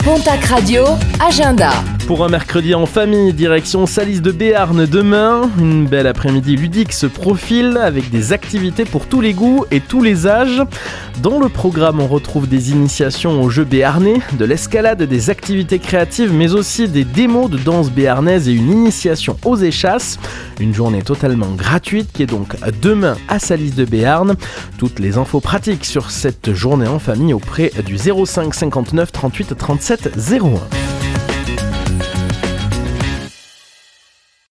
Pontac Radio, agenda. Pour un mercredi en famille, direction Salis de Béarn demain. Une belle après-midi ludique se profile avec des activités pour tous les goûts et tous les âges. Dans le programme, on retrouve des initiations aux jeux béarnais, de l'escalade, des activités créatives, mais aussi des démos de danse béarnaise et une initiation aux échasses. Une journée totalement gratuite qui est donc demain à Salis de Béarn. Toutes les infos pratiques sur cette journée en famille auprès du 05 59 38 37 01.